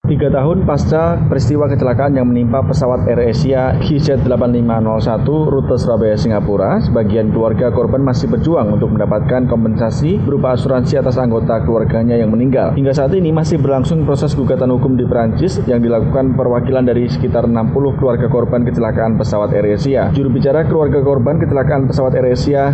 3 tahun pasca peristiwa kecelakaan yang menimpa pesawat AirAsia KZ8501 rute Surabaya-Singapura, sebagian keluarga korban masih berjuang untuk mendapatkan kompensasi berupa asuransi atas anggota keluarganya yang meninggal. Hingga saat ini masih berlangsung proses gugatan hukum di Perancis yang dilakukan perwakilan dari sekitar 60 keluarga korban kecelakaan pesawat AirAsia. Juru bicara keluarga korban kecelakaan pesawat AirAsia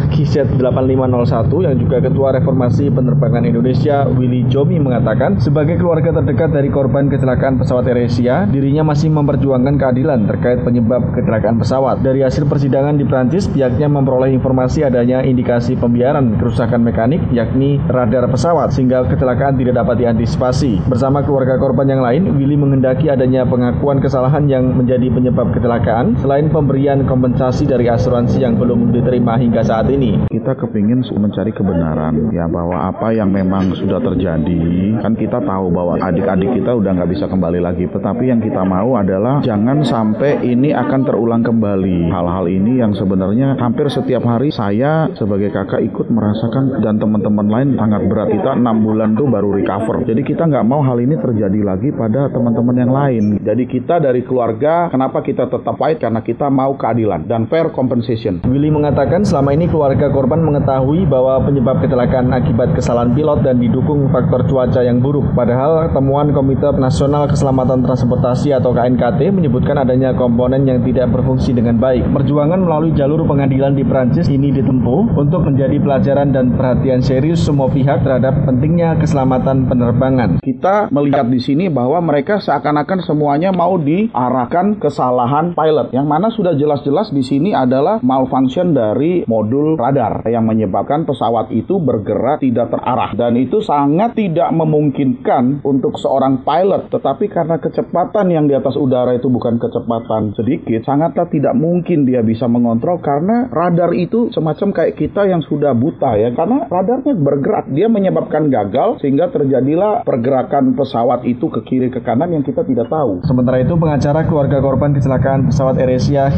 KZ8501 yang juga Ketua Reformasi Penerbangan Indonesia, Willy Jomi, mengatakan sebagai keluarga terdekat dari korban kecelakaan pesawat AirAsia, dirinya masih memperjuangkan keadilan terkait penyebab kecelakaan pesawat. Dari hasil persidangan di Prancis, pihaknya memperoleh informasi adanya indikasi pembiaran kerusakan mekanik, yakni radar pesawat, sehingga kecelakaan tidak dapat diantisipasi. Bersama keluarga korban yang lain, Willy menghendaki adanya pengakuan kesalahan yang menjadi penyebab kecelakaan, selain pemberian kompensasi dari asuransi yang belum diterima hingga saat ini. Kita kepingin mencari kebenaran, ya, bahwa apa yang memang sudah terjadi, kan kita tahu bahwa adik-adik kita udah nggak bisa kembali lagi, tetapi yang kita mau adalah jangan sampai ini akan terulang kembali. Hal-hal ini yang sebenarnya hampir setiap hari saya sebagai kakak ikut merasakan, dan teman-teman lain sangat berat. Kita 6 bulan tuh baru recover, jadi kita nggak mau hal ini terjadi lagi pada teman-teman yang lain. Jadi kita dari keluarga, kenapa kita tetap fight? Karena kita mau keadilan dan fair compensation. Willy mengatakan selama ini keluarga korban mengetahui bahwa penyebab kecelakaan akibat kesalahan pilot dan didukung faktor cuaca yang buruk. Padahal temuan Komite Nasional Keselamatan Transportasi atau KNKT menyebutkan adanya komponen yang tidak berfungsi dengan baik. Perjuangan melalui jalur pengadilan di Prancis ini ditempuh untuk menjadi pelajaran dan perhatian serius semua pihak terhadap pentingnya keselamatan penerbangan. Kita melihat di sini bahwa mereka seakan-akan semuanya mau diarahkan kesalahan pilot, yang mana sudah jelas-jelas di sini adalah malfunction dari modul radar yang menyebabkan pesawat itu bergerak tidak terarah, dan itu sangat tidak memungkinkan untuk seorang pilot. Tetapi karena kecepatan yang di atas udara itu bukan kecepatan sedikit, sangatlah tidak mungkin dia bisa mengontrol, karena radar itu semacam kayak kita yang sudah buta, ya, karena radarnya bergerak, dia menyebabkan gagal sehingga terjadilah pergerakan pesawat itu ke kiri ke kanan yang kita tidak tahu. Sementara itu, pengacara keluarga korban kecelakaan pesawat AirAsia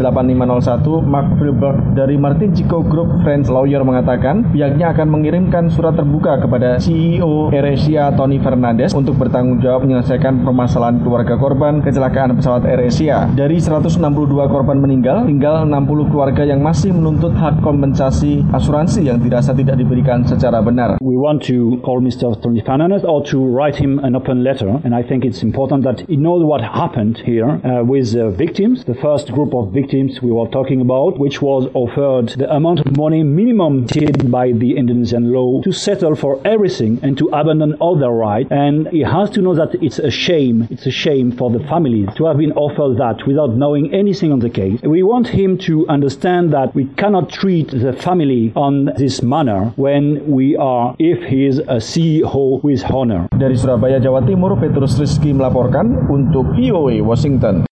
KZ8501 Mark Filberg dari Martin Chico Group Friends Lawyer mengatakan pihaknya akan mengirimkan surat terbuka kepada CEO AirAsia Tony Fernandes untuk bertanggung jawab menyelesaikan permasalahan keluarga korban kecelakaan pesawat AirAsia. Dari 162 korban meninggal, tinggal 60 keluarga yang masih menuntut hak kompensasi asuransi yang dirasa tidak diberikan secara benar. We want to call Mr. Tony Fernandes or to write him an open letter, and I think it's important that he knows what happened here with the victims. The first group of victims we were talking about, which was offered the amount of money minimum by the Indonesian law to settle for everything and to abandon all their rights. And he has to know that it's a shame for the families to have been offered that without knowing anything on the case. We want him to understand that we cannot treat the family on this manner if he is a CEO with honor. Dari Surabaya, Jawa Timur, Petrus Rizky melaporkan untuk VOA Washington.